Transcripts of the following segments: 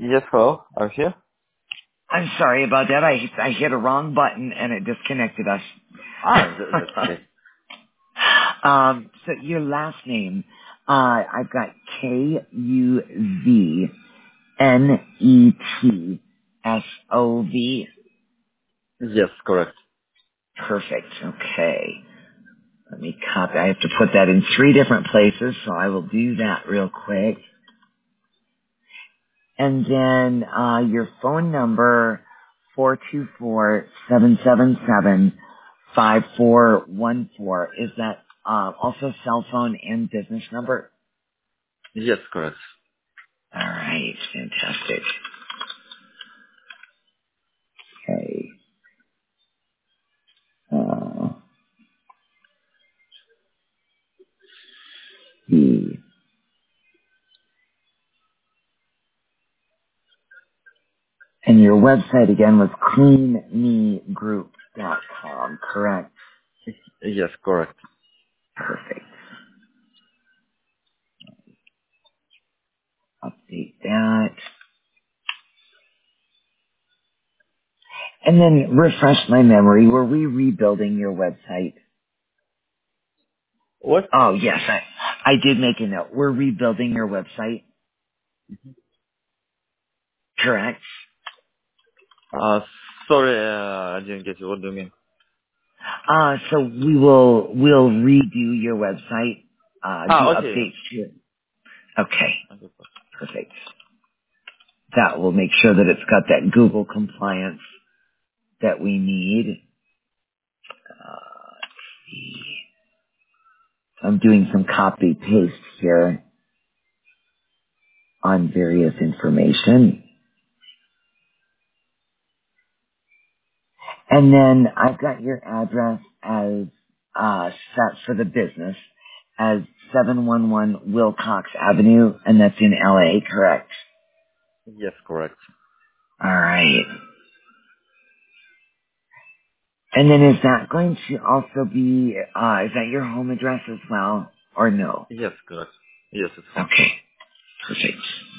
Yes, hello. I'm here. I'm sorry about that. I hit a wrong button and it disconnected us. That's okay. So your last name, I've got KuznettSov. Yes, correct. Perfect. Okay. Let me copy. I have to put that in 3 different places, so I will do that real quick. And then your phone number, 424-777-5414. Is that also cell phone and business number? Yes, correct. All right, fantastic. Okay. The and your website again was cleanmegroup.com, correct? Yes, correct. Perfect. Update that. And then refresh my memory. Were we rebuilding your website? What? Oh, yes, I did make a note. We're rebuilding your website, correct? Uh, sorry, I didn't get you. What do you mean? So we'll redo your website, do Okay. updates to it. Okay, Okay. perfect. That will make sure that it's got that Google compliance that we need. Let's see. I'm doing some copy paste here on various information. And then I've got your address as set for the business as 711 Wilcox Avenue, and that's in LA, correct? Yes, correct. All right. And then is that going to also be, is that your home address as well, or no? Yes, correct. Yes, it's fine. Okay, perfect.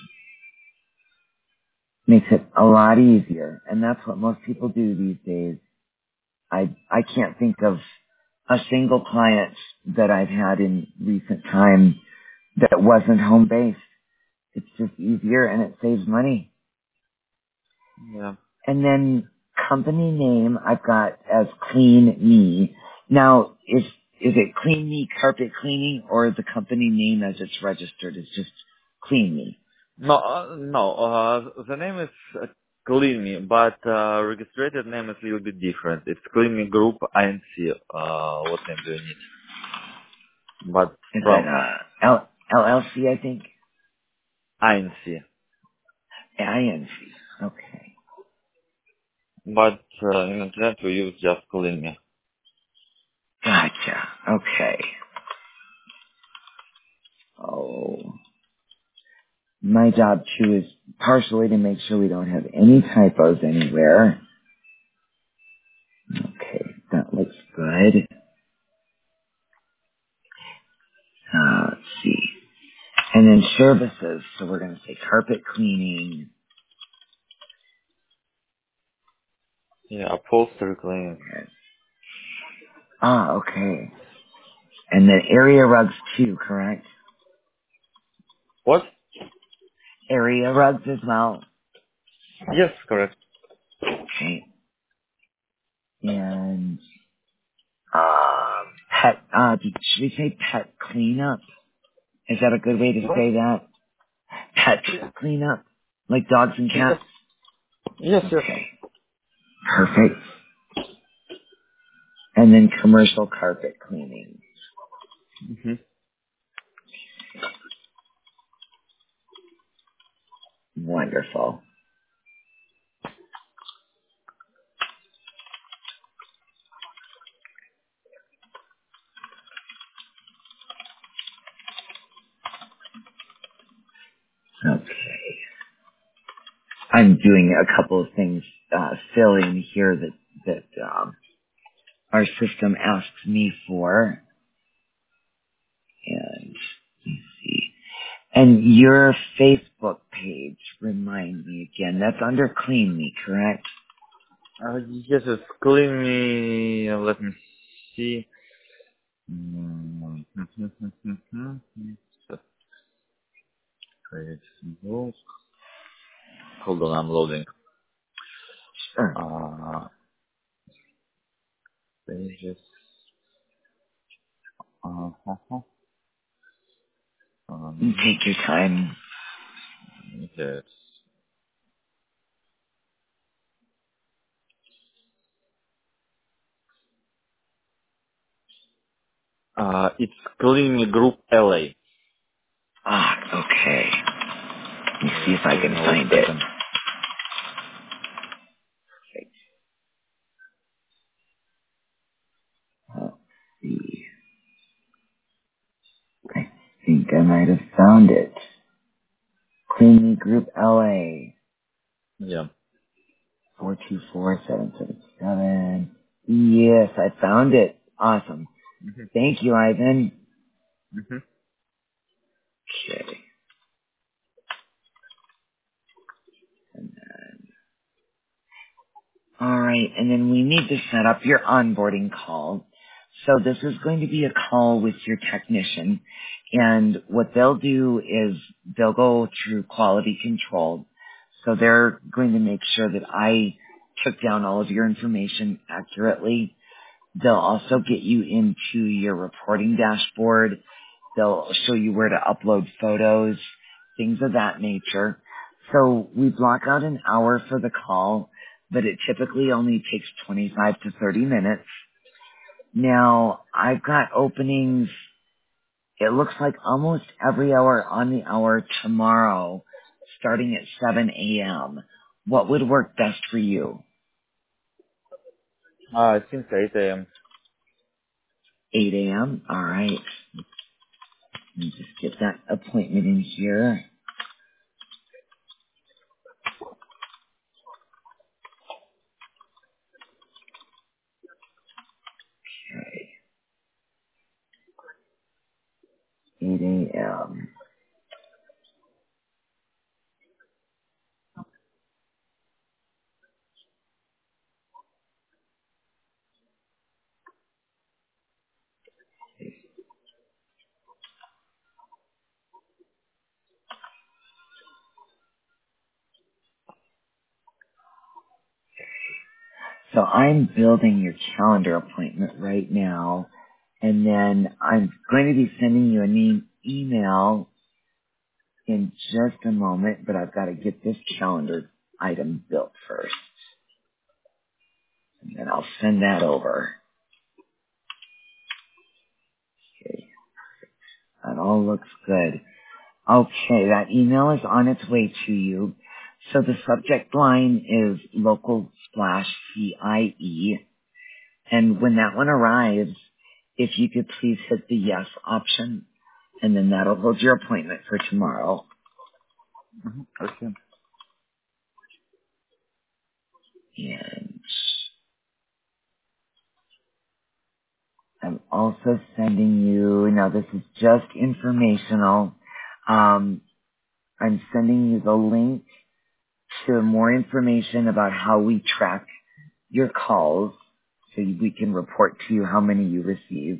Makes it a lot easier, and that's what most people do these days. I can't think of a single client that I've had in recent time that wasn't home based. It's just easier and it saves money. Yeah. And then company name I've got as Clean Me. Now, is it Clean Me Carpet Cleaning, or the company name as it's registered is just Clean Me? No, the name is Clean Me, but registered name is a little bit different. It's Clean Me Group INC. What name do you need? But Is that from LLC, I think? INC. INC. Okay. But in internet we use just Clean Me. Gotcha. Okay. Oh. My job too is partially to make sure we don't have any typos anywhere. Okay, that looks good. Let's see. And then services, so we're going to say carpet cleaning. Yeah, upholstery cleaning. Okay. And then area rugs too, correct? What? Area rugs as well. Yes, correct. Okay. And, pet, should we say pet cleanup? Is that a good way to What? say that? Pet cleanup? Like dogs and Yes. cats? Yes, yes. Okay. Perfect. And then commercial carpet cleaning. Hmm. Wonderful. Okay. I'm doing a couple of things, fill in here that our system asks me for. And let's see. And your Facebook page, remind me again, that's under Clean Me, correct? Yes, it's Clean Me. Let me see. Mm, Facebook. Hold on, I'm loading. Sure. Pages. You Um, take your time. yes. It's Clean Me Group LA. Okay. Let me see Yeah, if I give can me 1 find it. second. Let's see. I think I might have found it. Clean Me Group LA. Yeah. 424777. Yes, I found it. Awesome. Mm-hmm. Thank you, Ivan. Mm-hmm. Okay. All right, and then we need to set up your onboarding call. So this is going to be a call with your technician, and what they'll do is they'll go through quality control. So they're going to make sure that I took down all of your information accurately. They'll also get you into your reporting dashboard. They'll show you where to upload photos, things of that nature. So we block out an hour for the call, but it typically only takes 25 to 30 minutes. Now, I've got openings, it looks like almost every hour on the hour tomorrow, starting at 7 a.m. What would work best for you? Since 8 a.m. 8 a.m.? All right. Let me just get that appointment in here. Okay. 8 a.m. So I'm building your calendar appointment right now, and then I'm going to be sending you an email in just a moment, but I've got to get this calendar item built first, and then I'll send that over. Okay, that all looks good. Okay, that email is on its way to you. So the subject line is local/CIE. And when that one arrives, if you could please hit the yes option, and then that'll hold your appointment for tomorrow. Mm-hmm. Okay. And I'm also sending you, now this is just informational, I'm sending you the link to more information about how we track your calls so we can report to you how many you receive.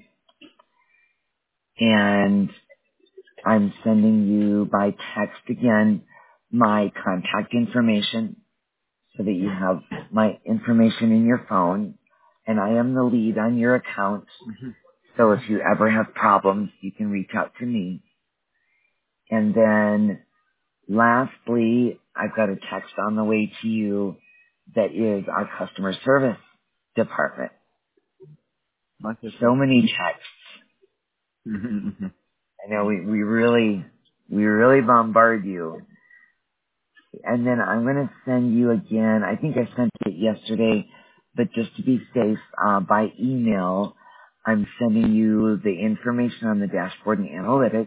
And I'm sending you by text again my contact information so that you have my information in your phone. And I am the lead on your account. So if you ever have problems, you can reach out to me. And then lastly, I've got a text on the way to you that is our customer service department. Okay, So sure. many texts. Mm-hmm. I know we really bombard you. And then I'm going to send you again, I think I sent it yesterday, but just to be safe, by email, I'm sending you the information on the dashboard and analytics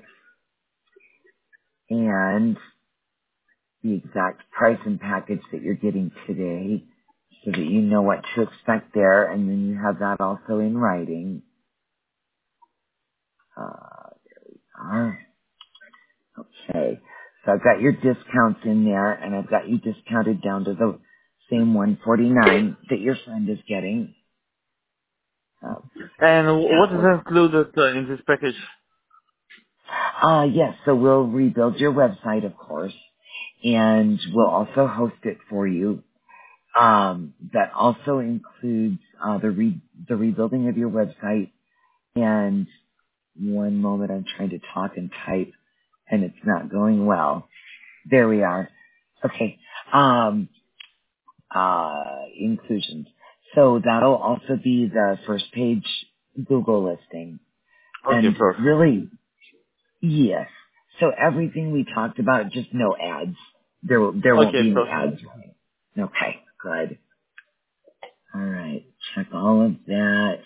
and the exact price and package that you're getting today so that you know what to expect there, and then you have that also in writing. There we are. Okay. So I've got your discounts in there, and I've got you discounted down to the same 149 that your friend is getting. Uh, And what that is looks. included in this package? Yes. So we'll rebuild your website, of course, and we'll also host it for you. That also includes the rebuilding of your website. And one moment, I'm trying to talk and type, and it's not going well. There we are. Okay. Inclusions. So that'll also be the first page Google listing. Okay, And perfect. really, yes. So everything we talked about, just no ads. There won't Okay, be any perfect. ads. Okay, good. All right, check all of that.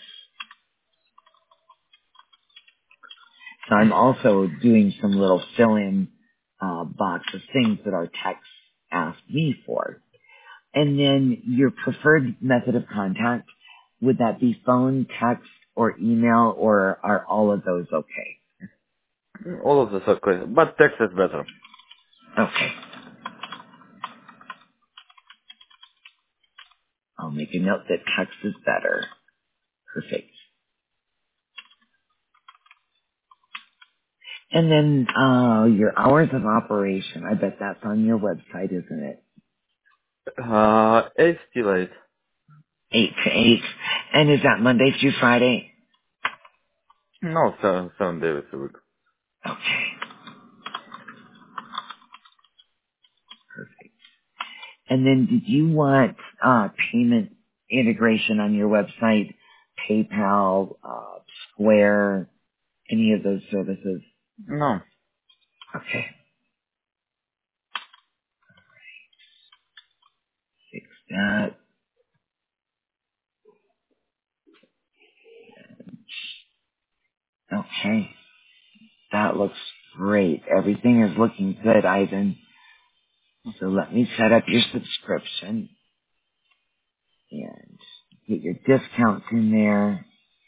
So I'm also doing some little fill-in box of things that our techs asked me for. And then your preferred method of contact, would that be phone, text, or email, or are all of those okay? All of this okay, but text is better. Okay. I'll make a note that text is better. Perfect. And then your hours of operation, I bet that's on your website, isn't it? 8 till 8. 8 to 8. And is that Monday through Friday? No, 7 days a week. Okay. Perfect. And then did you want payment integration on your website? PayPal, Square, any of those services? No. Okay, fix that. Okay, that looks great. Everything is looking good, Ivan. So let me set up your subscription and get your discounts in there.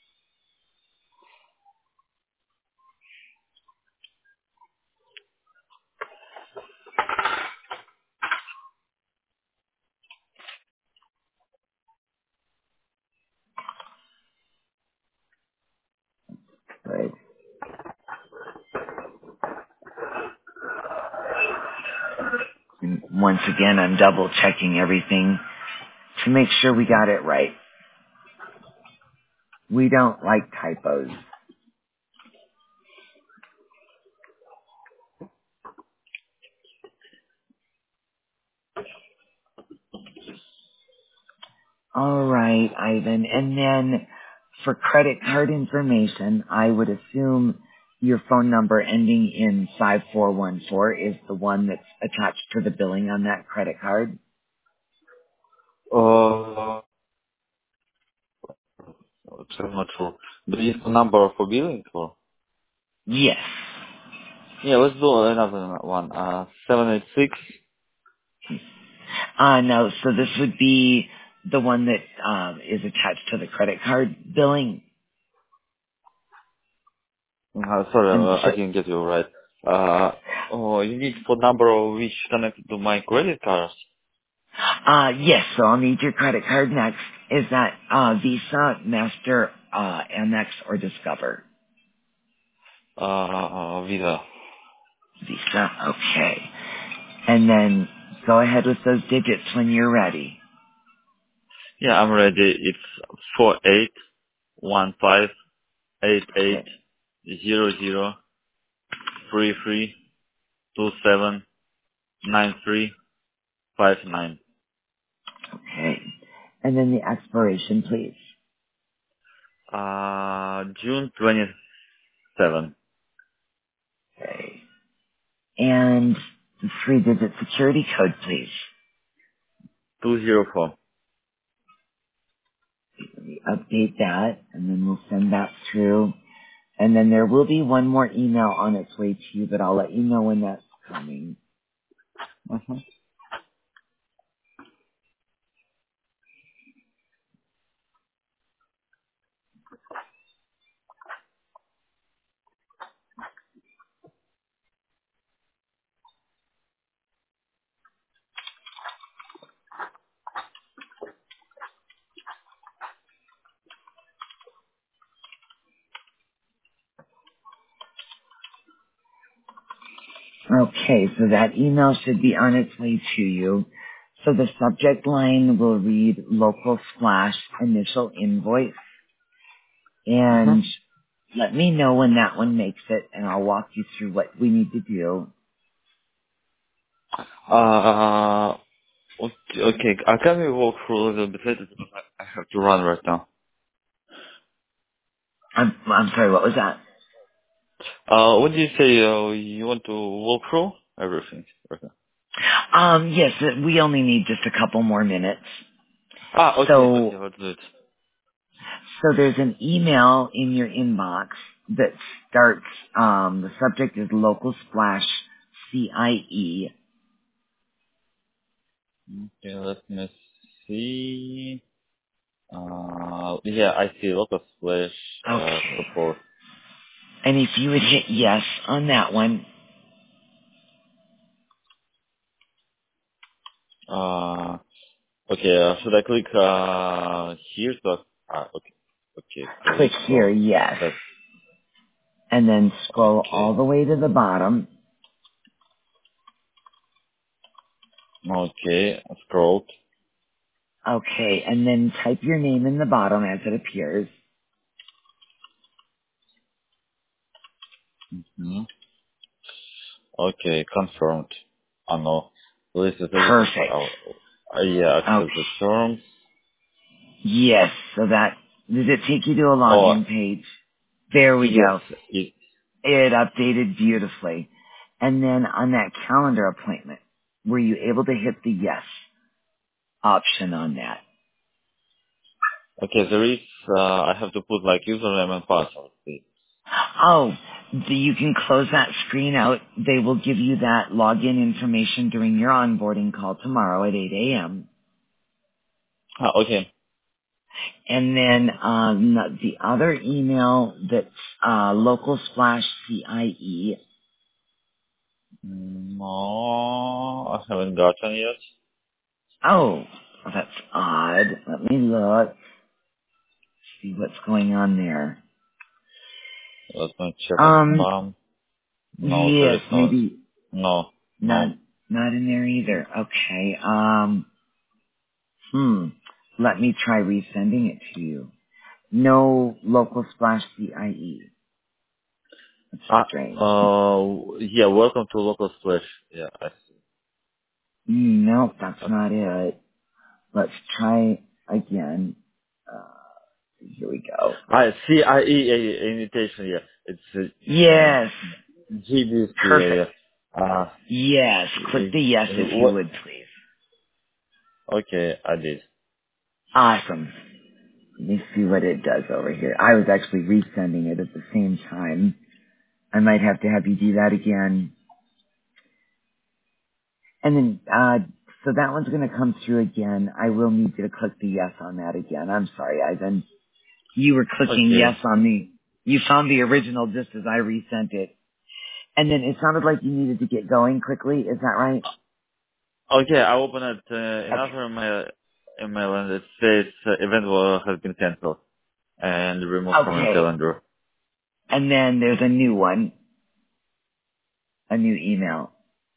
Good. And once again, I'm double checking everything to make sure we got it right. We don't like typos. All right, Ivan. And then for credit card information, I would assume your phone number ending in 5414 is the one that's attached to the billing on that credit card? Uh, I'm not sure. Do you have a number for billing or? Yes. Yeah, let's do another one. 786. No, so this would be the one that is attached to the credit card billing. Sorry, And I didn't get you right. You need for number of which connected to my credit cards? yes, so I'll need your credit card next. Is that Visa, Master, Amex, or Discover? Visa. Visa, okay. And then go ahead with those digits when you're ready. Yeah, I'm ready. It's 48158800332799. Okay. Okay. And then the expiration, please. June 27. Okay. And the three-digit security code, please. 204. Let me update that, and then we'll send that through. And then there will be one more email on its way to you, but I'll let you know when that's coming. Mm-hmm. Okay, so that email should be on its way to you. So the subject line will read local splash initial invoice, and Mm-hmm. let me know when that one makes it, and I'll walk you through what we need to do. Okay. Can we walk through a little bit later? Because I have to run right now. I'm sorry, what was that? What did you say? You want to walk through everything right now? Yes, we only need just a couple more minutes. Okay. So Okay. Let's do it. So there's an email in your inbox that starts, the subject is local splash CIE. Okay. Let me see. Yeah, I see local slash Okay. support. And if you would hit yes on that one, Okay. Should I click here? So, okay. Okay. click Click here, on yes. that. And then scroll all Okay. the way to the bottom. Okay. Scrolled. Okay. And then type your name in the bottom as it appears. Hmm. Okay. Confirmed. No. List is everything. Perfect. Yeah. Okay. Accept the terms. Yes. So that, did it take you to a Oh, login page? There we yes. go. It updated beautifully. And then on that calendar appointment, were you able to hit the yes option on that? Okay. There is, I have to put like username and password. Oh, you can close that screen out. They will give you that login information during your onboarding call tomorrow at 8 a.m. Okay. And then the other email that's local splash CIE. No, I haven't gotten yet. Oh, that's odd. Let me look, see what's going on there. Let me check on Um, spam. No, there yes, is no. maybe No, not no. not in there either. Okay. Let me try resending it to you. No local splash CIE. That's strange. Yeah, welcome to local splash. Yeah, I see. Nope, that's not it. Let's try again. Here we go. CIE invitation, yeah. It's Yes, GBC, yeah, perfect. yeah. Uh, Yes, click the yes if you what? would, please. Okay, I did. Awesome. Let me see what it does over here. I was actually resending it at the same time. I might have to have you do that again. And then, so that one's going to come through again. I will need you to click the yes on that again. I'm sorry, Ivan. You were clicking yes Okay. on you found the original just as I resent it. And then it sounded like you needed to get going quickly. Is that right? Okay, I open it, Okay. another email and it says event has been cancelled and removed from your Okay. calendar. And then there's a new one, a new email.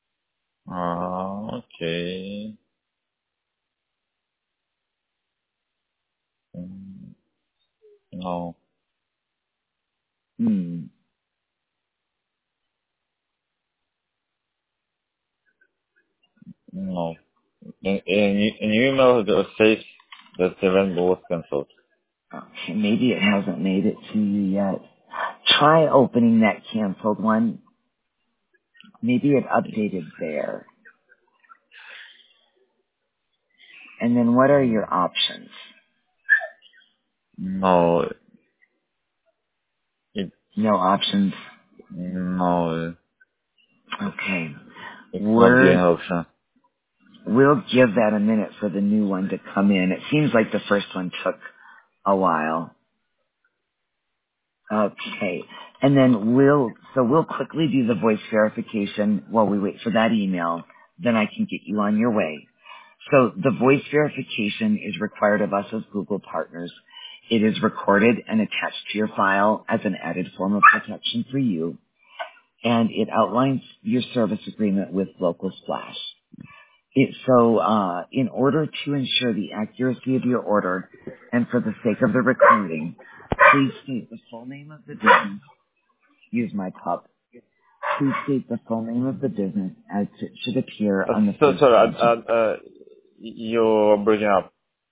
Okay. Mm, No, Hmm. no. In your email it says that the event was cancelled. Okay, maybe it hasn't made it to you yet. Try opening that canceled one. Maybe it updated there. And then what are your options? No, it, No options. no, Okay. it's not giving We're option. We'll give that a minute for the new one to come in. It seems like the first one took a while. Okay. And then we'll quickly do the voice verification while we wait for that email. Then I can get you on your way. So the voice verification is required of us as Google partners. It is recorded and attached to your file as an added form of protection for you. and it outlines your service agreement with Local Splash. In order to ensure the accuracy of your order and for the sake of the recording, please state the full name of the business. Use my pup. Please state the full name of the business as it should appear on the So first sorry, page. you're breaking up.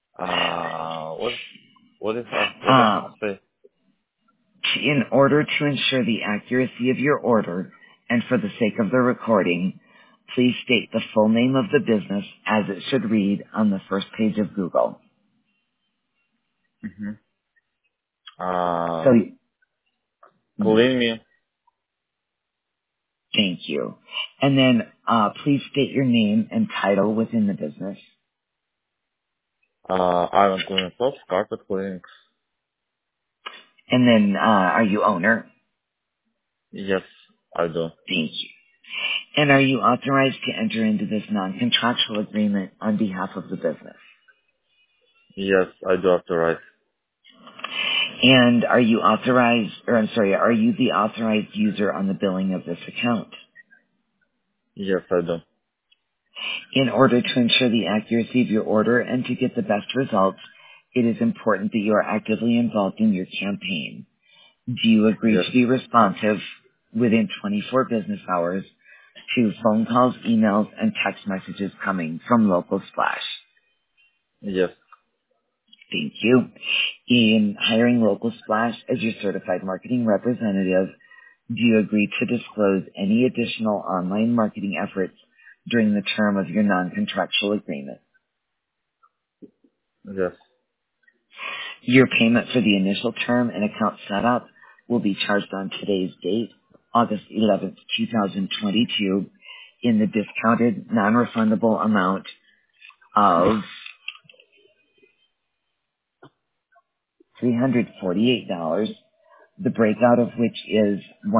What is that? What I have to say? In order to ensure the accuracy of your order and for the sake of the recording, please state the full name of the business as it should read on the first page of Google. Mm-hmm. So, Clean me. thank you. And then please state your name and title within the business. Ivan Kuznetsov, carpet cleaning. And then are you owner? Yes, I do. Thank you. And are you authorized to enter into this non-contractual agreement on behalf of the business? Yes, I do authorize. And are you are you the authorized user on the billing of this account? Yes, I do. In order to ensure the accuracy of your order and to get the best results, it is important that you are actively involved in your campaign. Do you agree Yes, to be responsive within 24 business hours to phone calls, emails, and text messages coming from Local Splash? yes, Thank you. In hiring Local Splash as your certified marketing representative, do you agree to disclose any additional online marketing efforts during the term of your non-contractual agreement? yes, Your payment for the initial term and account setup will be charged on today's date, August 11th, 2022, in the discounted non-refundable amount of $348, the breakout of which is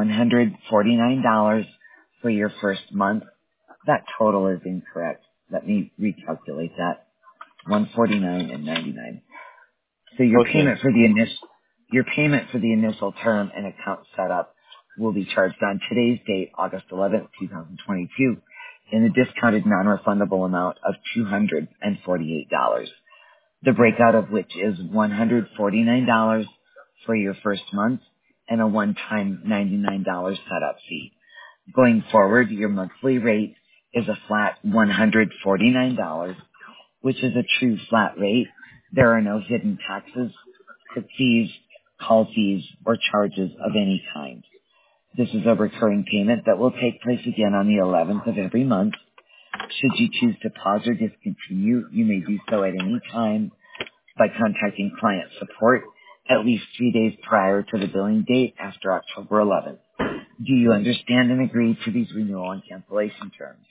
$149 for your first month. That total is incorrect. Let me recalculate that. $149.99. So Okay. your payment for the initial term and account setup will be charged on today's date, August 11th, 2022, in a discounted non-refundable amount of $248. The breakout of which is $149 for your first month and a one-time $99 setup fee. Going forward, your monthly rate is a flat $149, which is a true flat rate. There are no hidden taxes, tip fees, call fees, or charges of any kind. This is a recurring payment that will take place again on the 11th of every month. Should you choose to pause or discontinue, you may do so at any time by contacting client support at least 3 days prior to the billing date after October 11th. Do you understand and agree to these renewal and cancellation terms?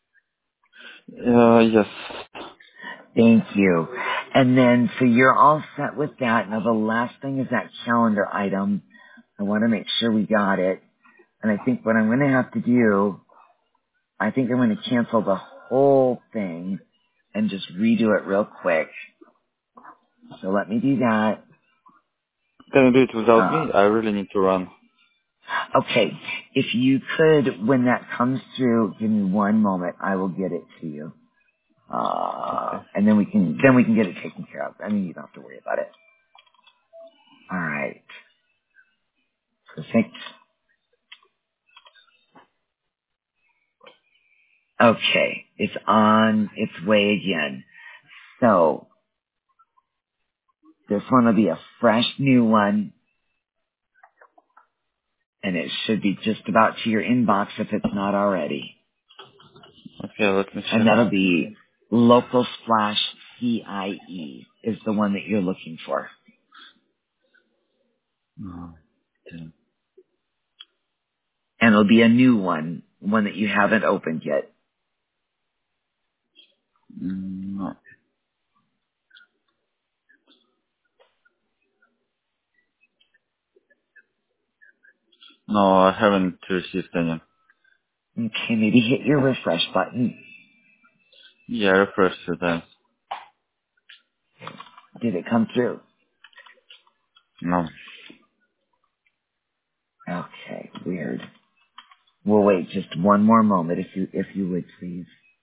Yes. Thank you. And then, so you're all set with that. Now the last thing is that calendar item. I want to make sure we got it. And I think what I'm going to have to do, I think I'm going to cancel the whole thing and just redo it real quick. So let me do that. Can you do it without me? I really need to run. Okay. If you could, when that comes through, give me one moment. I will get it to you. Okay. And then we can get it taken care of. I mean, you don't have to worry about it. All right. Perfect. Okay. It's on its way again. So this one will be a fresh new one, and it should be just about to your inbox if it's not already. Okay, let me And check. that'll be Local Splash CIE is the one that you're looking for. Oh, damn. And it'll be a new one that you haven't opened yet. No. No, I haven't received any. Okay, maybe hit your refresh button. Yeah, refresh two times. Did it come through? No. Okay, weird. We'll wait just one more moment if you would please.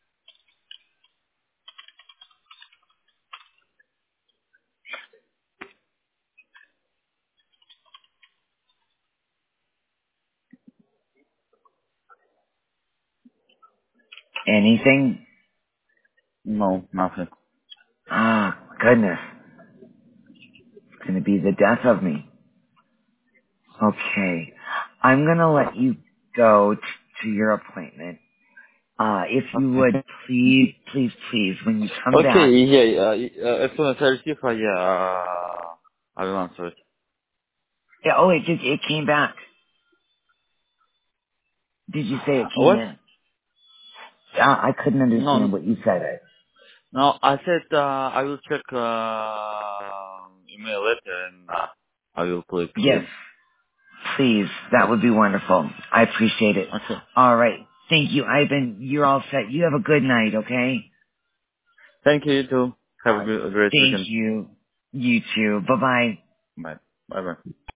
Anything? No, nothing. Oh, goodness. It's going to be the death of me. Okay. I'm going to let you go to your appointment. If you Okay. would please, when you come Okay, back. yeah, as soon as I receive, I will answer it. Yeah, oh, it came back. Did you say it came What? in? I couldn't understand No, what you said. no, I said, I will check, email later and, I will click Yes, yes. please. That would be wonderful. I appreciate it. Okay. All right. Thank you, Ivan. You're all set. You have a good night, okay? Thank you, you too. All Have a right. great Thank weekend. you. You too. Bye-bye. Bye. Bye bye.